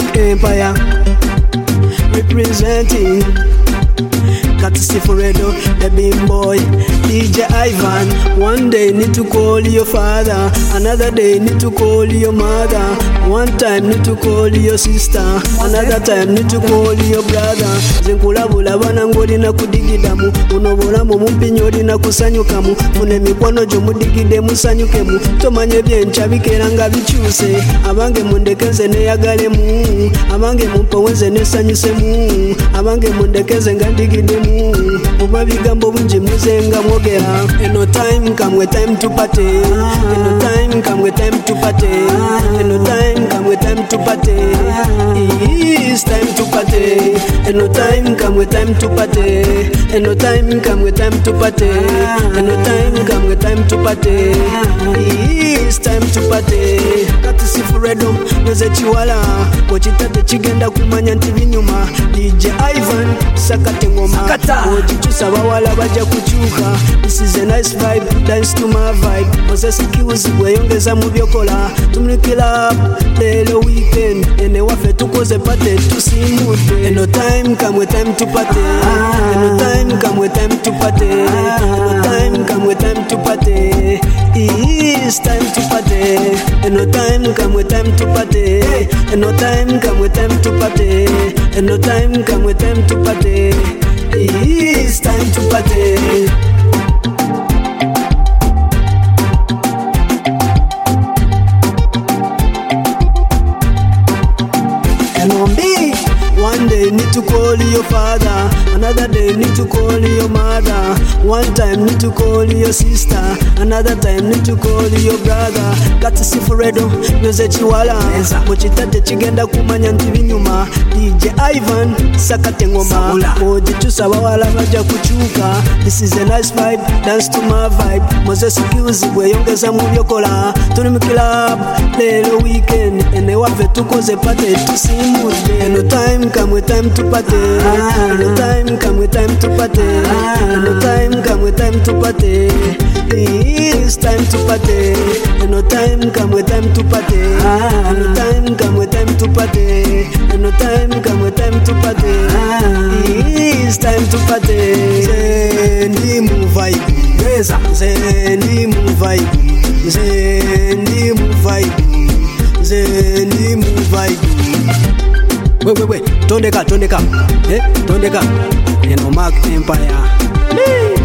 Empire representing Katsi Fredo, the big boy, DJ Ivan. One day need to call your father, another day need to call your mother. One time need to call your sister, another time need to call your brother. Zenkulabula bana ngoli na kudigidamu, unobola mu mpinyoli na kusanyukamu. Fune mikwano jo mudigide musanyukemu, tomanye byencha bikeranga bikyuse. Abange mundekeze ne yagalemu, abange mumpoweze ne sanyusemu, abange mundekeze ngandigidemu. Muba bigambo bungi muzenga mwogera. Eno time kamwe time to party, eno time kamwe time to party, eno time kamwe time to party. It's time to party. Eno time kamwe time to party, eno time kamwe time to party, eno time kamwe time to party. It's time to party. Katsi Fredo nyoze chiwala, wachitate chigenda kumanya nti binyuma. DJ Ivan sakate ngoma, ojichusa bawala baja kuchuka. This is a nice vibe, dance to my vibe. Moses kiuzi weyongeza mu byokola, tumlikila lelo weekend. Ene wafe tukoze pate tusimude. Eno time kamwe time to party, eno time kamwe time to party, eno time kamwe time to party. It's time to party. Eno time kamwe time to party, eno time kamwe time to party, eno time kamwe time to party. It's time to party. One day need to call your father, another day need to call your mother. One time need to call your sister, another time need to call your brother. Katsi Fredo nyoze chiwala, muchitate chigenda kumanya nti binyuma. DJ Ivan sakate ngoma, ojichusa bawala baja kuchuka. This is a nice vibe, dance to my vibe. Moses kiuzi weyongeza mu byokola, tuli mu club lelo weekend. Ene wafe tukoze pate tusimude. Eno time kamwe time to party, eno time kamwe time to party, eno time kamwe time to party. It's time to party. Eno time kamwe time to party, eno time kamwe time to party, eno time kamwe time to party. It's time to party. Zendi mu vibe, zendi mu vibe, zendi mu vibe, zendi mu vibe. Wait, tondeka, tondeka, eno Mark Empire.